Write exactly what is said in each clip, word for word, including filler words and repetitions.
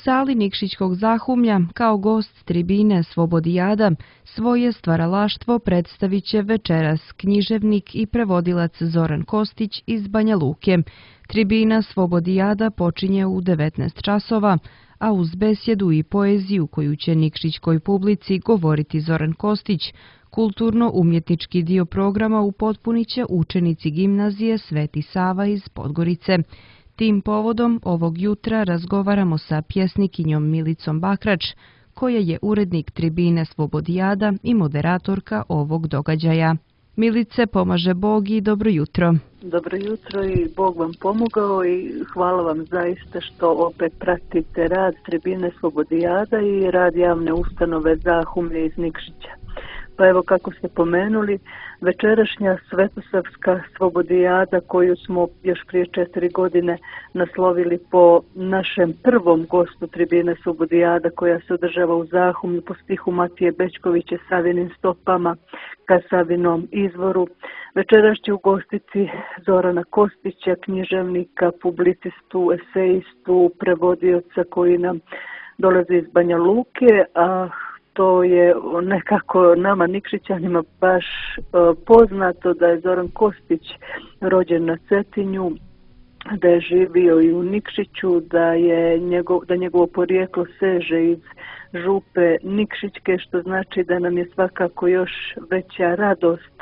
sali Nikšićkog Zahumlja kao gost tribine Slobodijada svoje stvaralaštvo predstavit će večeras književnik i prevodilac Zoran Kostić iz Banja Luke. Tribina Slobodijada počinje u devetnaest časova, a uz besjedu i poeziju koju će nikšićkoj publici govoriti Zoran Kostić, kulturno-umjetnički dio programa upotpunit će učenici gimnazije Sveti Sava iz Podgorice. Tim povodom ovog jutra razgovaramo sa pjesnikinjom Milicom Bakrač, koja je urednik tribine Slobodijada i moderatorka ovog događaja. Milice, pomaže Bog i dobro jutro. Dobro jutro i Bog vam pomogao i hvala vam zaista što opet pratite rad tribine Slobodijada i rad javne ustanove Zahumlje iz Nikšića. Pa evo, kako ste pomenuli, večerašnja Svetosavska Slobodijada koju smo još prije četiri godine naslovili po našem prvom gostu tribine Slobodijada koja se održava u Zahumlju po stihu Matije Bećkovića Savinim stopama ka Savinom izvoru. Večeras će ugostiti Zorana Kostića, književnika, publicistu, esejistu, prevodioca koji nam dolazi iz Banja Luke, a to je nekako nama Nikšićanima baš uh, poznato da je Zoran Kostić rođen na Cetinju, da je živio i u Nikšiću, da je njegov, da njegovo porijeklo seže iz župe Nikšićke, što znači da nam je svakako još veća radost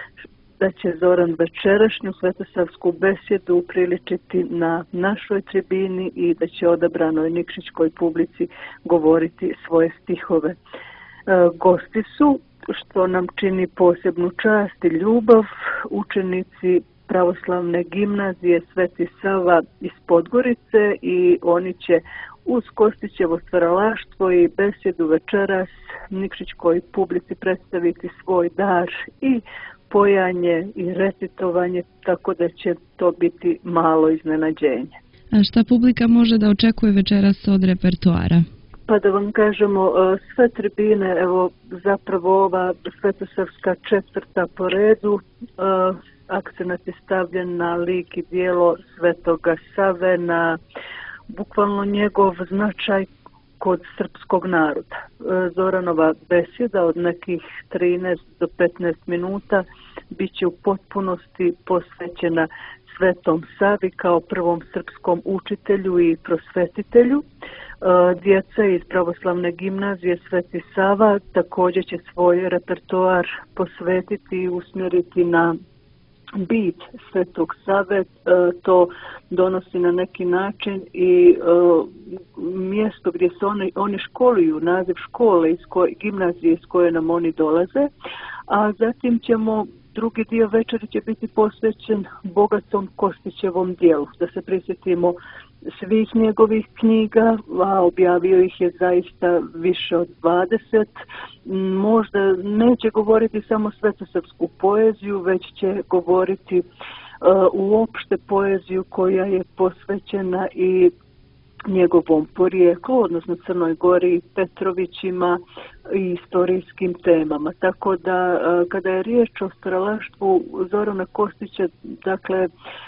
da će Zoran večerašnju svetosavsku besjedu upriličiti na našoj tribini i da će odabranoj nikšićkoj publici govoriti svoje stihove. E, gosti su, što nam čini posebnu čast i ljubav, učenici pravoslavne gimnazije Sveti Sava iz Podgorice i oni će uz Kostićevo stvaralaštvo i besjedu večeras nikšićkoj publici predstaviti svoj dar i pojanje i recitovanje, tako da će to biti malo iznenađenje. A šta publika može da očekuje večeras od repertoara? Pa da vam kažemo, sve tribine, evo zapravo ova svetosavska četvrta po redu, akcenat je stavljen na lik i djelo Svetoga Save, na bukvalno njegov značaj kod srpskog naroda. Zoranova besjeda od nekih trinaest do petnaest minuta bit će u potpunosti posvećena Svetom Savi kao prvom srpskom učitelju i prosvetitelju. Djeca iz pravoslavne gimnazije Sveti Sava također će svoj repertoar posvetiti i usmjeriti na bit Svetog Save, to donosi na neki način i mjesto gdje se oni, oni školuju, naziv škole iz koje, gimnazije iz koje nam oni dolaze, a zatim ćemo, drugi dio večeri će biti posvećen bogatom Kostićevom dijelu, da se prisjetimo svih njegovih knjiga, a objavio ih je zaista više od dvadeset. Možda neće govoriti samo svetosavsku poeziju, već će govoriti uh, uopšte poeziju koja je posvećena i njegovom porijeklu, odnosno Crnoj Gori, Petrovićima i istorijskim temama. Tako da uh, kada je riječ o stvaralaštvu Zorana Kostića, dakle,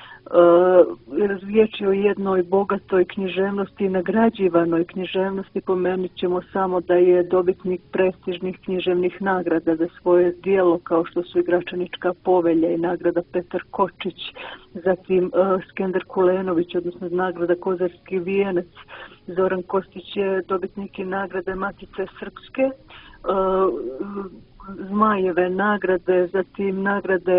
Uh, riječ je o jednoj bogatoj književnosti i nagrađivanoj književnosti. Pomenut ćemo samo da je dobitnik prestižnih književnih nagrada za svoje djelo, kao što su i Gračanička povelja i nagrada Petar Kočić, zatim uh, Skender Kulenović, odnosno nagrada Kozarski vijenac. Zoran Kostić je dobitnik i nagrade Matice Srpske, uh, Zmajeve nagrade, zatim nagrade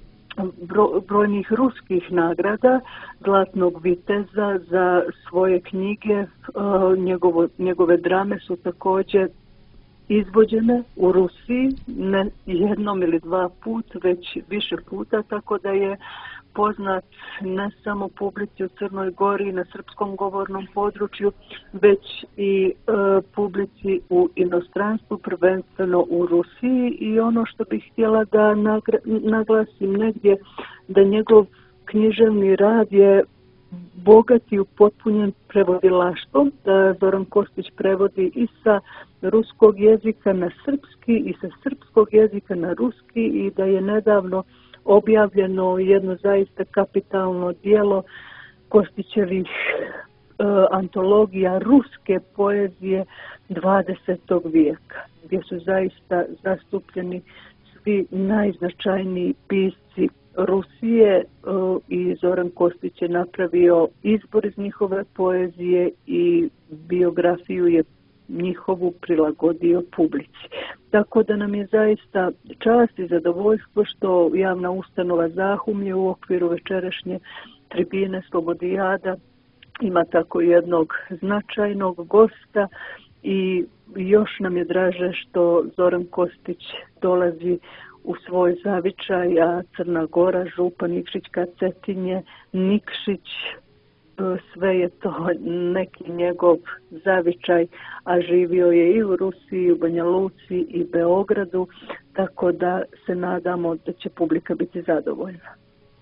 brojnih ruskih nagrada, Zlatnog viteza za svoje knjige. Njegovo, njegove drame su također izvođene u Rusiji, ne jednom ili dva put, već više puta, tako da je poznat ne samo publici u Crnoj Gori na srpskom govornom području, već i e, publici u inostranstvu, prvenstveno u Rusiji. I ono što bih htjela da naglasim negdje, da njegov književni rad je bogat i upotpunjen prevodilaštvom. Zoran Kostić prevodi i sa ruskog jezika na srpski i sa srpskog jezika na ruski i da je nedavno objavljeno jedno zaista kapitalno djelo Kostićevih antologija ruske poezije dvadesetog vijeka, gdje su zaista zastupljeni svi najznačajniji pisci Rusije i Zoran Kostić je napravio izbor iz njihove poezije i biografiju je njihovu prilagodio publici. Tako da nam je zaista čast i zadovoljstvo što javna ustanova Zahumlje u okviru večerašnje tribine Slobodijada ima tako jednog značajnog gosta i još nam je draže što Zoran Kostić dolazi u svoj zavičaj, a Crna Gora, Župa, Nikšićka, Cetinje, Nikšić, sve je to neki njegov zavičaj, a živio je i u Rusiji, i u Banja Luci, i Beogradu, tako da se nadamo da će publika biti zadovoljna.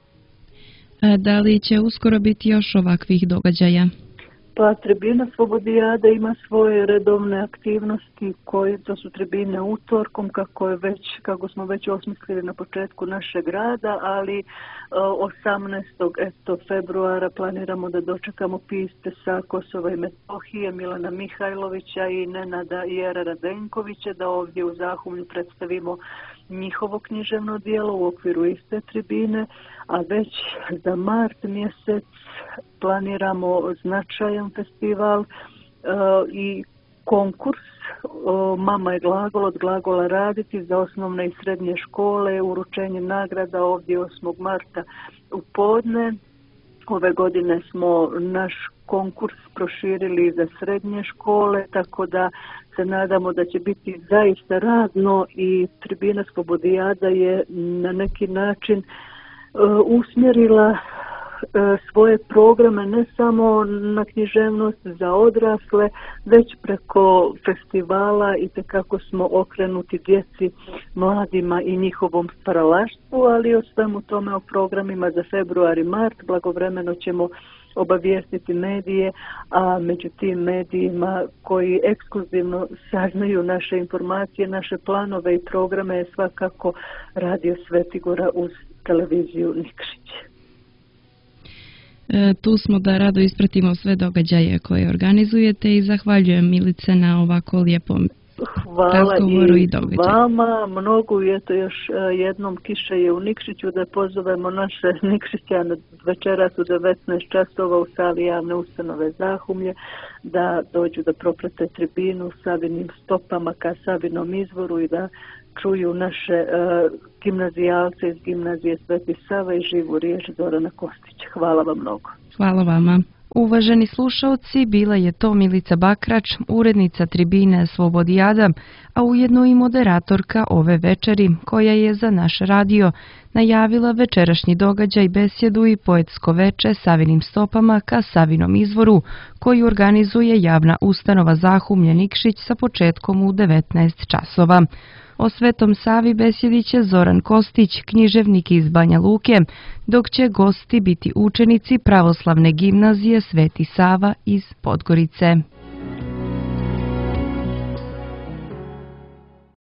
Da li će uskoro biti još ovakvih događaja? Pa tribina Slobodijada ima svoje redovne aktivnosti koje to su tribine utorkom kako je već kako smo već osmislili na početku našeg rada, ali osamnaestog eto februara planiramo da dočekamo pisce sa Kosova i Metohije, Milana Mihajlovića i Nenada Jera Radenkovića, da ovdje u Zahumlju predstavimo njihovo književno djelo u okviru iste tribine, a već za mart mjesec planiramo značajan festival e, i konkurs o, Mama je glagol, od glagola raditi za osnovne i srednje škole, uručenje nagrada ovdje osmog marta u podne. Ove godine smo naš konkurs proširili za srednje škole, tako da se nadamo da će biti zaista radno i tribina Slobodijada je na neki način uh, usmjerila uh, svoje programe ne samo na književnost za odrasle, već preko festivala i tekako smo okrenuti djeci, mladima i njihovom stvaralaštvu, ali o svemu tome o programima za februar i mart blagovremeno ćemo obavijestiti medije, a među tim medijima koji ekskluzivno saznaju naše informacije, naše planove i programe je svakako Radio Svetigora uz televiziju Nikšić. E, tu smo da rado ispratimo sve događaje koje organizujete i zahvaljujem Milice na ovako lijepom Hvala razgovoru i, i događaju. vama, mnogo je to još jednom kiše je u Nikšiću da pozovemo naše Nikšićane večeras u devetnaest časova u sali javne ustanove Zahumlje da dođu da proprate tribinu Savinim stopama ka Savinom izvoru i da čuju naše uh, gimnazijalce iz gimnazije Sveti Sava i živu riječ Zorana Kostića. Hvala vam mnogo. Hvala vama. Uvaženi slušalci, bila je to Milica Bakrač, urednica tribine Slobodijada, a ujedno i moderatorka ove večeri, koja je za naš radio najavila večerašnji događaj, besjedu i poetsko veče Savinim stopama ka Savinom izvoru, koji organizuje javna ustanova Zahumlje Nikšić sa početkom u devetnaest časova. O Svetom Savi besjedit će Zoran Kostić, književnik iz Banja Luke, dok će gosti biti učenici Pravoslavne gimnazije Sveti Sava iz Podgorice.